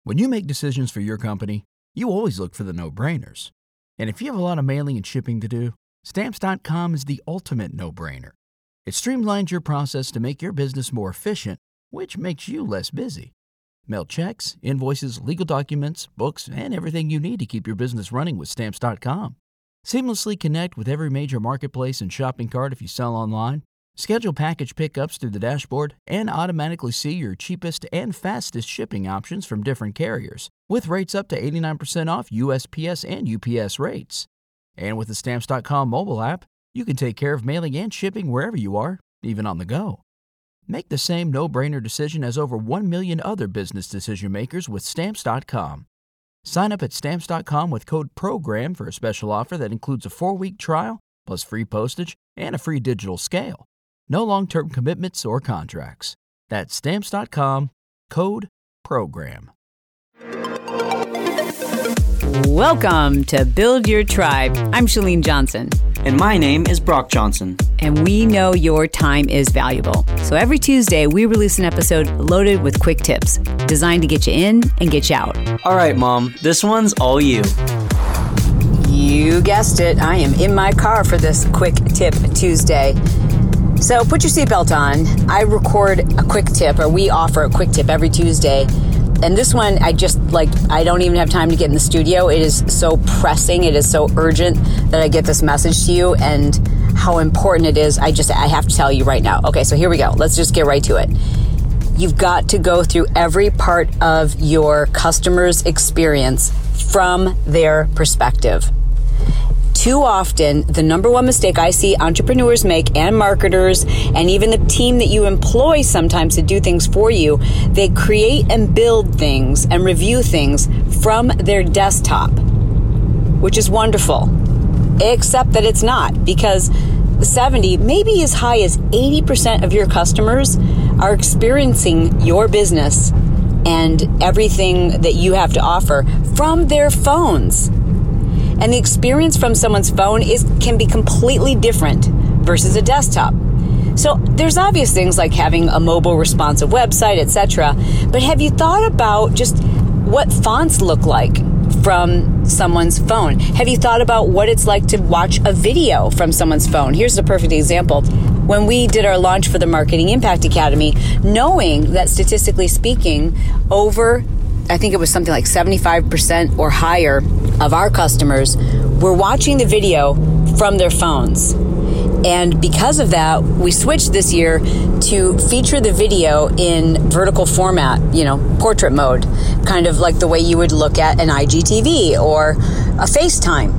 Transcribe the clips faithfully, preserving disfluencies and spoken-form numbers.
When you make decisions for your company, you always look for the no-brainers. And if you have a lot of mailing and shipping to do, Stamps dot com is the ultimate no-brainer. It streamlines your process to make your business more efficient, which makes you less busy. Mail checks, invoices, legal documents, books, and everything you need to keep your business running with Stamps dot com. Seamlessly connect with every major marketplace and shopping cart if you sell online. Schedule package pickups through the dashboard and automatically see your cheapest and fastest shipping options from different carriers, with rates up to eighty-nine percent off U S P S and U P S rates. And with the Stamps dot com mobile app, you can take care of mailing and shipping wherever you are, even on the go. Make the same no-brainer decision as over one million other business decision makers with Stamps dot com. Sign up at Stamps dot com with code PROGRAM for a special offer that includes a four-week trial, plus free postage and a free digital scale. No long-term commitments or contracts. That's Stamps dot com, code PROGRAM. Welcome to Build Your Tribe. I'm Chalene Johnson. And my name is Brock Johnson. And we know your time is valuable. So every Tuesday, we release an episode loaded with quick tips, designed to get you in and get you out. All right, Mom, this one's all you. You guessed it. I am in my car for this Quick Tip Tuesday. So put your seatbelt on. I record a quick tip, or we offer a quick tip every Tuesday. And this one, I just, like, I don't even have time to get in the studio. It is so pressing. It is so urgent that I get this message to you, and how important it is. I just, I have to tell you right now. Okay, so here we go. Let's just get right to it. You've got to go through every part of your customer's experience from their perspective. Too often, the number one mistake I see entrepreneurs make, and marketers, and even the team that you employ sometimes to do things for you, they create and build things and review things from their desktop, which is wonderful, except that it's not, because seventy, maybe as high as eighty percent of your customers are experiencing your business and everything that you have to offer from their phones. And the experience from someone's phone is can be completely different versus a desktop. So there's obvious things like having a mobile responsive website, et cetera. But have you thought about just what fonts look like from someone's phone? Have you thought about what it's like to watch a video from someone's phone? Here's a perfect example. When we did our launch for the Marketing Impact Academy, knowing that statistically speaking, over I think it was something like seventy-five percent or higher of our customers were watching the video from their phones. And because of that, we switched this year to feature the video in vertical format, you know, portrait mode, kind of like the way you would look at an I G T V or a FaceTime.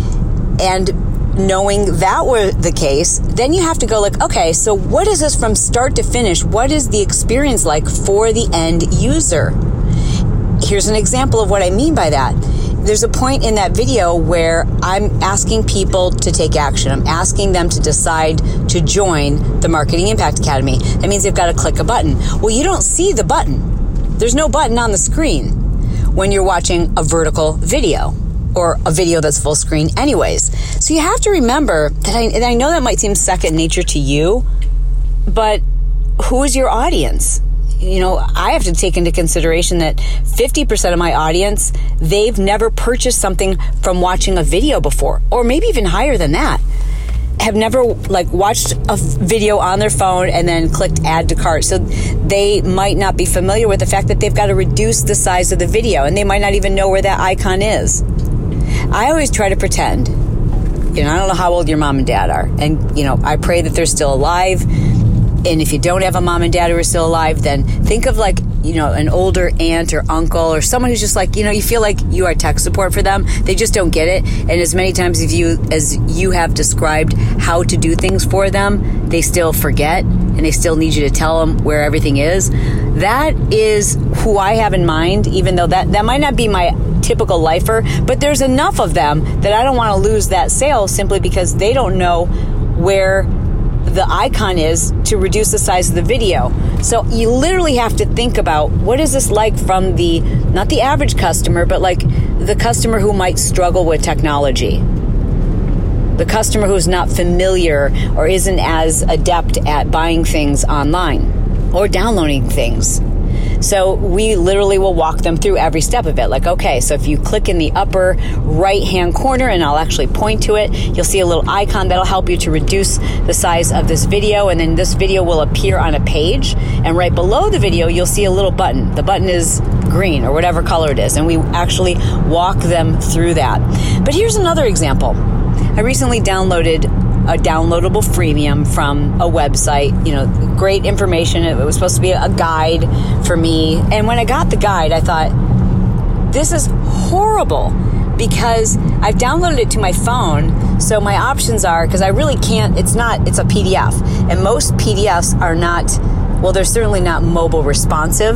And knowing that were the case, then you have to go like, okay, so what is this from start to finish? What is the experience like for the end user? Here's an example of what I mean by that. There's a point in that video where I'm asking people to take action. I'm asking them to decide to join the Marketing Impact Academy. That means they've got to click a button. Well, you don't see the button. There's no button on the screen when you're watching a vertical video or a video that's full screen anyways. So you have to remember that I, and I know that might seem second nature to you, but who is your audience? You know, I have to take into consideration that fifty percent of my audience, they've never purchased something from watching a video before, or maybe even higher than that. Have never like watched a video on their phone and then clicked add to cart. So they might not be familiar with the fact that they've got to reduce the size of the video, and they might not even know where that icon is. I always try to pretend, you know, I don't know how old your mom and dad are, and, you know, I pray that they're still alive. And if you don't have a mom and dad who are still alive, then think of like, you know, an older aunt or uncle or someone who's just like, you know, you feel like you are tech support for them. They just don't get it. And as many times as you, as you have described how to do things for them, they still forget and they still need you to tell them where everything is. That is who I have in mind, even though that, that might not be my typical lifer, but there's enough of them that I don't want to lose that sale simply because they don't know where the icon is to reduce the size of the video. So you literally have to think about what is this like from the, not the average customer, but like the customer who might struggle with technology. The customer who's not familiar or isn't as adept at buying things online or downloading things. So we literally will walk them through every step of it. Like, okay, so if you click in the upper right-hand corner, and I'll actually point to it, you'll see a little icon that'll help you to reduce the size of this video, and then this video will appear on a page, and right below the video, you'll see a little button. The button is green or whatever color it is, and we actually walk them through that. But here's another example. I recently downloaded a downloadable freemium from a website, you know, great information. It was supposed to be a guide for me. And when I got the guide, I thought, this is horrible, because I've downloaded it to my phone. So my options are, because I really can't, it's not, it's a P D F. And most P D Fs are not, well, they're certainly not mobile responsive.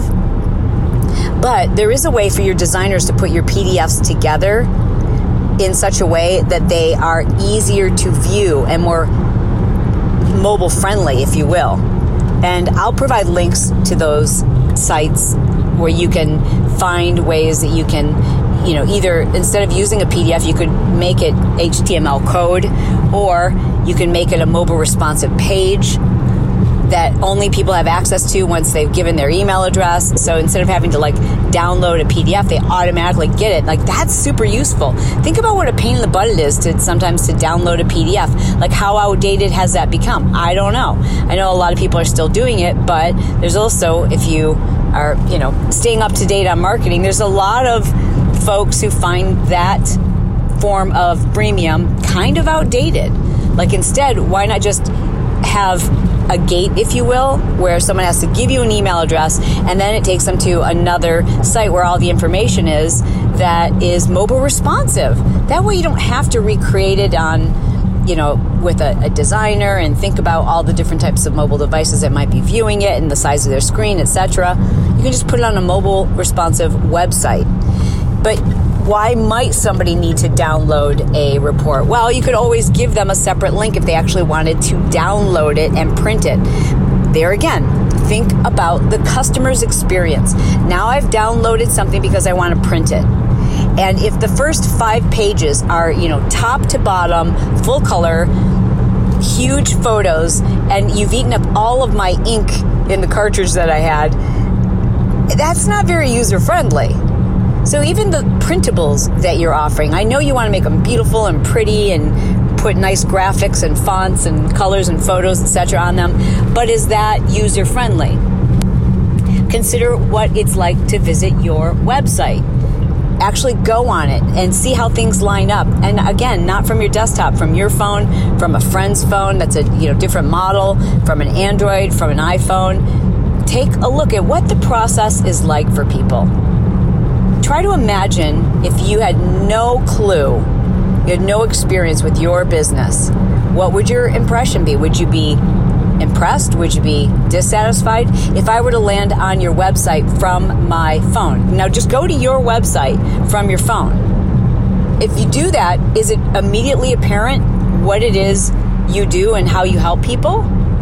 But there is a way for your designers to put your P D Fs together in such a way that they are easier to view and more mobile friendly, if you will. And I'll provide links to those sites where you can find ways that you can, you know, either instead of using a P D F, you could make it H T M L code, or you can make it a mobile responsive page that only people have access to once they've given their email address. So instead of having to like download a P D F, they automatically get it. Like, that's super useful. Think about what a pain in the butt it is to sometimes to download a P D F. Like, how outdated has that become? I don't know. I know a lot of people are still doing it, but there's also, if you are, you know, staying up to date on marketing, there's a lot of folks who find that form of freemium kind of outdated. Like, instead, why not just have a gate, if you will, where someone has to give you an email address, and then it takes them to another site where all the information is that is mobile responsive. That way you don't have to recreate it on, you know, with a, a designer and think about all the different types of mobile devices that might be viewing it and the size of their screen, et cetera. You can just put it on a mobile responsive website. But why might somebody need to download a report? Well, you could always give them a separate link if they actually wanted to download it and print it. There again, think about the customer's experience. Now I've downloaded something because I want to print it. And if the first five pages are, you know, top to bottom, full color, huge photos, and you've eaten up all of my ink in the cartridge that I had, that's not very user-friendly. So even the printables that you're offering, I know you want to make them beautiful and pretty and put nice graphics and fonts and colors and photos, et cetera on them, but is that user-friendly? Consider what it's like to visit your website. Actually go on it and see how things line up. And again, not from your desktop, from your phone, from a friend's phone that's a you know different model, from an Android, from an iPhone. Take a look at what the process is like for people. Try to imagine if you had no clue, you had no experience with your business. What would your impression be? Would you be impressed? Would you be dissatisfied? If I were to land on your website from my phone. Now just go to your website from your phone. If you do that, is it immediately apparent what it is you do and how you help people?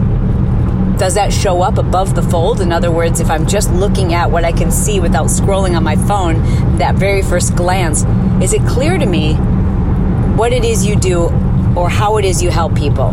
Does that show up above the fold? In other words, if I'm just looking at what I can see without scrolling on my phone, that very first glance, is it clear to me what it is you do or how it is you help people?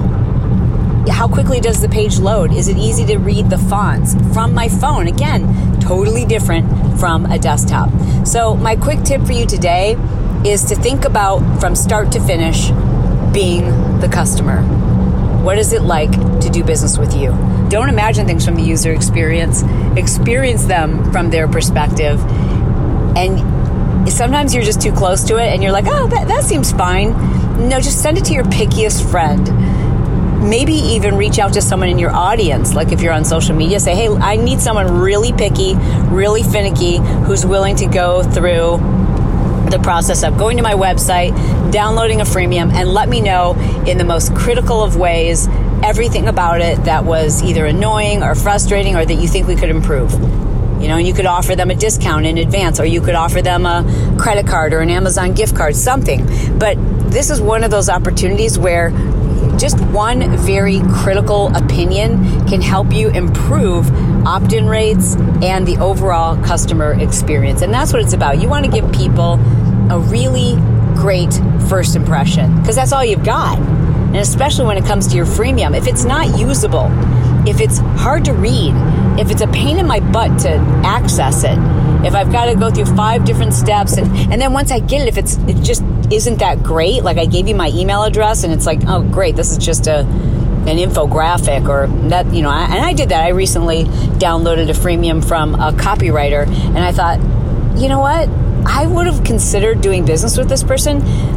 How quickly does the page load? Is it easy to read the fonts from my phone? Again, totally different from a desktop. So my quick tip for you today is to think about, from start to finish, being the customer. What is it like to do business with you? Don't imagine things from the user experience. Experience them from their perspective. And sometimes you're just too close to it and you're like, oh, that, that seems fine. No, just send it to your pickiest friend. Maybe even reach out to someone in your audience. Like if you're on social media, say, hey, I need someone really picky, really finicky, who's willing to go through the process of going to my website, downloading a freemium, and let me know in the most critical of ways everything about it that was either annoying or frustrating or that you think we could improve. You know, and you could offer them a discount in advance, or you could offer them a credit card or an Amazon gift card, something. But this is one of those opportunities where just one very critical opinion can help you improve opt-in rates and the overall customer experience. And that's what it's about. You want to give people a really great first impression because that's all you've got. And especially when it comes to your freemium, if it's not usable, if it's hard to read, if it's a pain in my butt to access it, if I've got to go through five different steps, and, and then once I get it, if it's it just isn't that great, like I gave you my email address and it's like, oh great, this is just a an infographic or that, you know, I, and I did that. I recently downloaded a freemium from a copywriter, and I thought, you know what? I would have considered doing business with this person,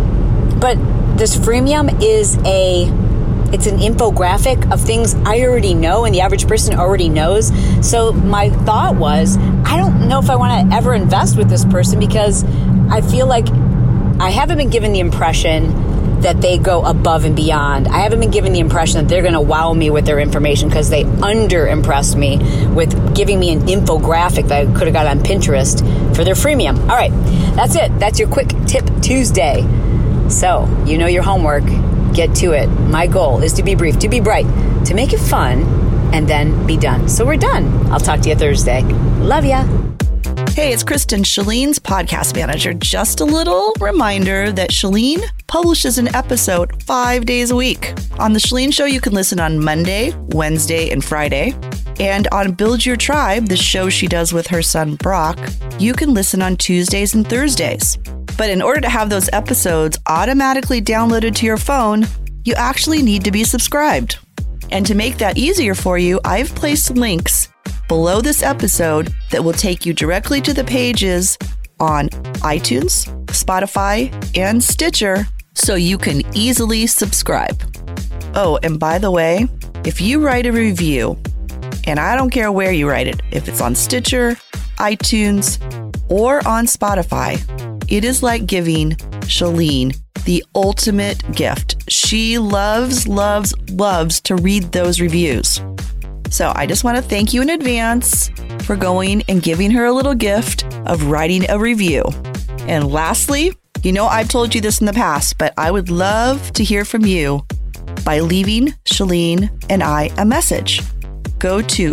but this freemium is a, it's an infographic of things I already know and the average person already knows. So my thought was, I don't know if I want to ever invest with this person because I feel like I haven't been given the impression that they go above and beyond. I haven't been given the impression that they're going to wow me with their information because they under-impressed me with giving me an infographic that I could have got on Pinterest for their freemium. All right, that's it. That's your Quick Tip Tuesday. So, you know your homework. Get to it. My goal is to be brief, to be bright, to make it fun, and then be done. So we're done. I'll talk to you Thursday. Love ya. Hey, it's Kristen, Shalene's podcast manager. Just a little reminder that Shalene publishes an episode five days a week. On The Shalene Show, you can listen on Monday, Wednesday, and Friday. And on Build Your Tribe, the show she does with her son, Brock, you can listen on Tuesdays and Thursdays. But in order to have those episodes automatically downloaded to your phone, you actually need to be subscribed. And to make that easier for you, I've placed links below this episode that will take you directly to the pages on iTunes, Spotify, and Stitcher so you can easily subscribe. Oh, and by the way, if you write a review, and I don't care where you write it, if it's on Stitcher, iTunes, or on Spotify, it is like giving Shalene the ultimate gift. She loves, loves, loves to read those reviews. So I just want to thank you in advance for going and giving her a little gift of writing a review. And lastly, you know I've told you this in the past, but I would love to hear from you by leaving Shalene and I a message. Go to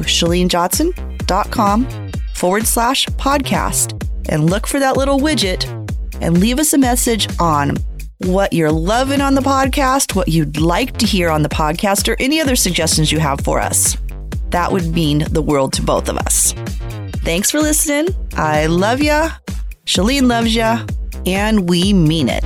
shalenejotson.com forward slash podcast and look for that little widget and leave us a message on what you're loving on the podcast, what you'd like to hear on the podcast, or any other suggestions you have for us. That would mean the world to both of us. Thanks for listening. I love ya. Shalene loves ya. And we mean it.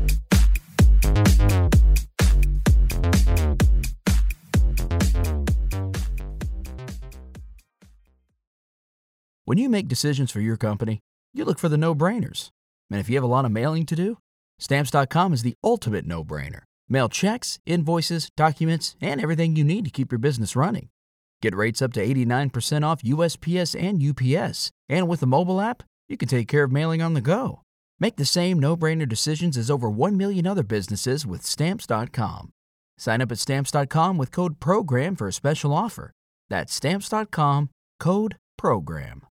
When you make decisions for your company, you look for the no-brainers. And if you have a lot of mailing to do, Stamps dot com is the ultimate no-brainer. Mail checks, invoices, documents, and everything you need to keep your business running. Get rates up to eighty-nine percent off U S P S and U P S. And with the mobile app, you can take care of mailing on the go. Make the same no-brainer decisions as over one million other businesses with Stamps dot com. Sign up at Stamps dot com with code PROGRAM for a special offer. That's Stamps dot com, code PROGRAM.